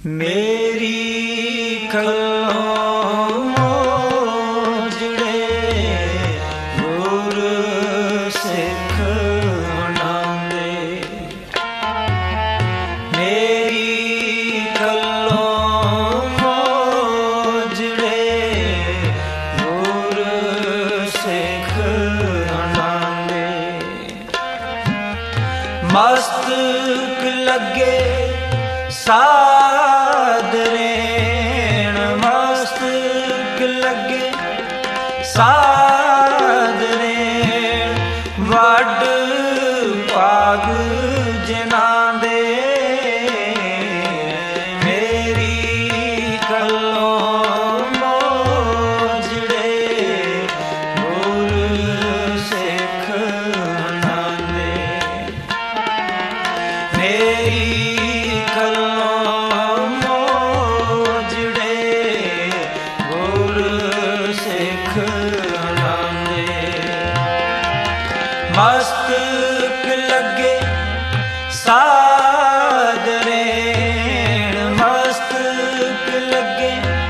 ਮੇਰੀ ਖਲੋਂ ਮੋਜੜੇ ਗੁਰ ਸਿੱਖ ਅਣਾਂਦੇ। ਮੇਰੀ ਖਲੋਂ ਮੋਜੜੇ ਗੁਰ ਸਿੱਖ ਅਣਾਂਦੇ। ਮਸਤਕ ਲੱਗੇ ਸਾਦਰੇਣ, ਮਸਤਕ ਲੱਗੇ ਸਾਦਰੇਣ, ਵੱਡ ਭਾਗ ਜਿਨ੍ਹਾਂ ਦੇ। ਮੇਰੀ ਖਲੋਂ ਮੋਜੜੇ ਗੁਰ ਸਿੱਖ ਅਣਾਂਦੇ। ਮੇਰੀ ਖਲੋਂ ਮੋਜੜੇ ਗੁਰ ਸਿੱਖ ਅਣਾਂਦੇ। ਮਸਤਕ ਲੱਗੇ ਸਾਦਰੇਣ, ਮਸਤਕ ਲੱਗੇ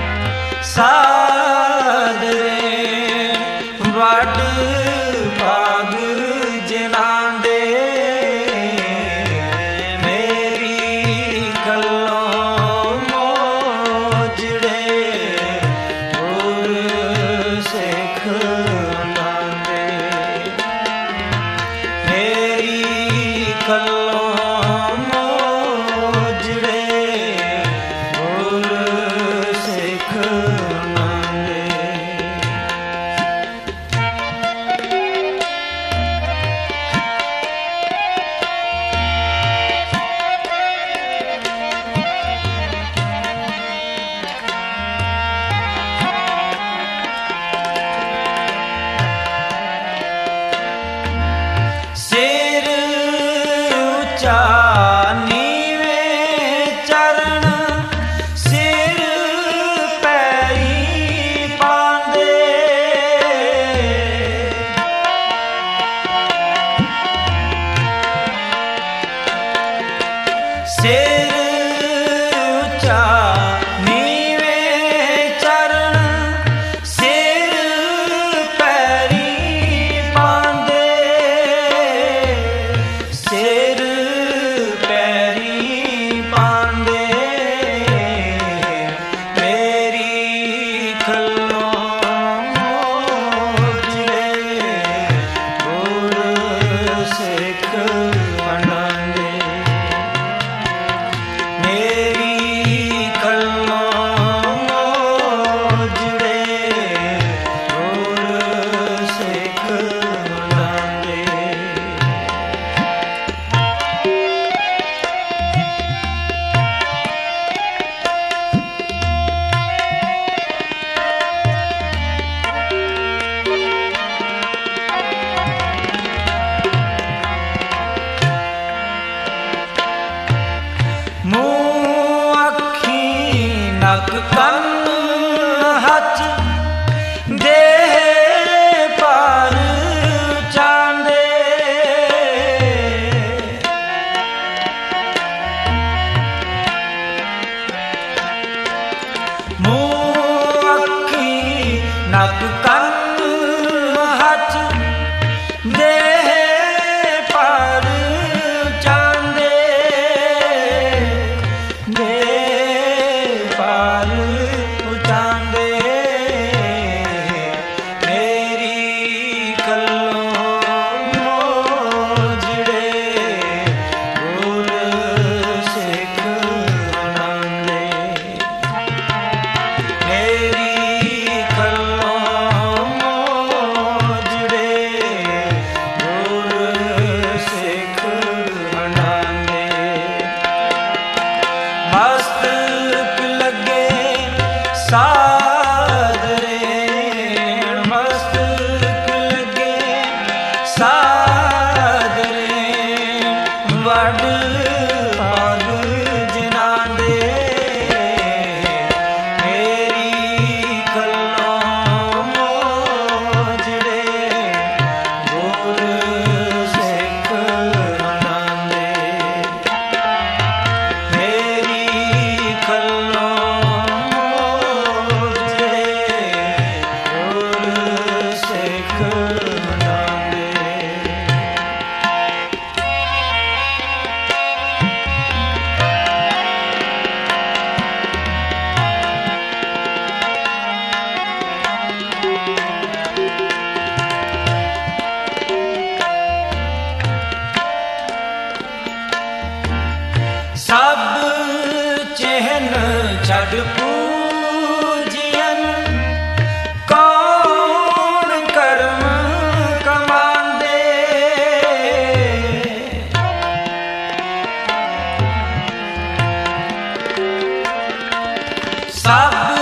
ਸਾਦਰੇਣ, ਵੱਡ ਭਾਗ ਜਿਨ੍ਹਾਂ ਦੇ। ਮੇਰੀ ਖਲੋਂ ਮੋਜੜੇ ਗੁਰ ਸਿੱਖ ਅਣਾਂਦੇ। ਮੇਰੀ ਖਲੋਂ ਮੋਜੜੇ ਗੁਰ ਸਿੱਖ ਅਣਾਂਦੇ। ਸਿਰ ਉੱਚਾ ਨੀਵੇਂ ਚਰਨ, ਸਿਰ ਪੈਰੀਂ ਪਾਂਦੇ। ਸਿਰ ਉੱਚਾ ਨੀਵੇਂ ਚਰਨ, ਸਿਰ ਪੈਰੀਂ ਪਾਂਦੇ। ਸਿਰ ਪੈਰੀਂ ਪਾਂਦੇ। ਮੇਰੀ ਖਲੋਂ ਮੋਜੜੇ ਗੁਰ ਸਿੱਖ ਅਣਾਂਦੇ। ਮੇਰੀ ਖਲੋਂ ਮੋਜੜੇ ਗੁਰ ਸਿੱਖ ਅਣਾਂਦੇ। ਮੂੰਹ ਅੱਖੀਂ ਨੱਕ ਕੰਨ ਹੱਥ ਦੇਹ ਪਰ ਚਾਂਦੇ। ਮੂੰਹ ਅੱਖੀਂ ਨੱਕ ਕੰਨ ਹੱਥ ਦੇਹ ਪਰ ਚਾਂਦੇ। ਦੇਹ ਪਰ ਚਾਂਦੇ। ਮੇਰੀ ਖਲੋਂ ਮੋਜੜੇ ਗੁਰ ਸਿੱਖ ਅਣਾਂਦੇ। ਮੇਰੀ ਖਲੋਂ ਸਭ